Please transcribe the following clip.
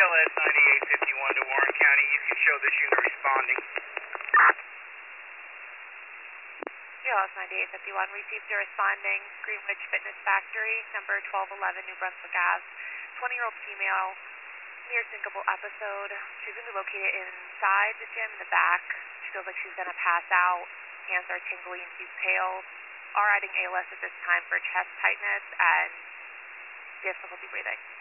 TLS 9851 to Warren County. You can show this unit responding. TLS 9851 received your responding Greenwich Fitness Factory, number 1211 New Brunswick Ave. 20-year-old female, near syncopal episode. She's going to be located inside the gym in the back. She feels like she's going to pass out. Hands are tingly and she's pale. Are adding ALS at this time for chest tightness and difficulty breathing.